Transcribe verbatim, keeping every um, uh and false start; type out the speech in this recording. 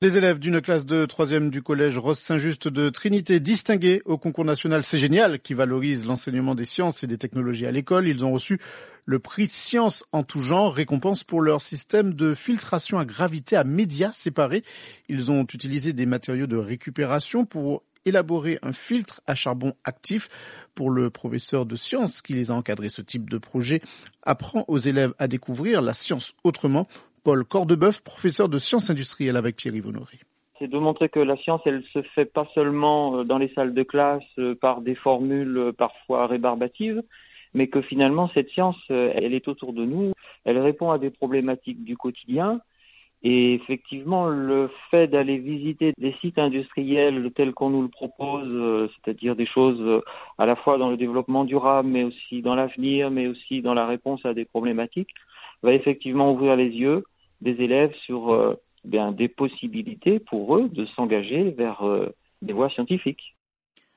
Les élèves d'une classe de troisième du collège Rosse-Saint-Just de Trinité, distingués au concours national C'est Génial, qui valorise l'enseignement des sciences et des technologies à l'école. Ils ont reçu le prix Sciences en tout genre, récompense pour leur système de filtration à gravité à médias séparés. Ils ont utilisé des matériaux de récupération pour élaborer un filtre à charbon actif. Pour le professeur de sciences qui les a encadrés, ce type de projet apprend aux élèves à découvrir la science autrement. Paul Cordebeuf, professeur de sciences industrielles avec Pierre-Yves Honoré. C'est de montrer que la science, elle se fait pas seulement dans les salles de classe par des formules parfois rébarbatives, mais que finalement cette science, elle est autour de nous, elle répond à des problématiques du quotidien. Et effectivement, le fait d'aller visiter des sites industriels tels qu'on nous le propose, c'est-à-dire des choses à la fois dans le développement durable, mais aussi dans l'avenir, mais aussi dans la réponse à des problématiques, va effectivement ouvrir les yeux des élèves sur euh, bien, des possibilités pour eux de s'engager vers euh, des voies scientifiques.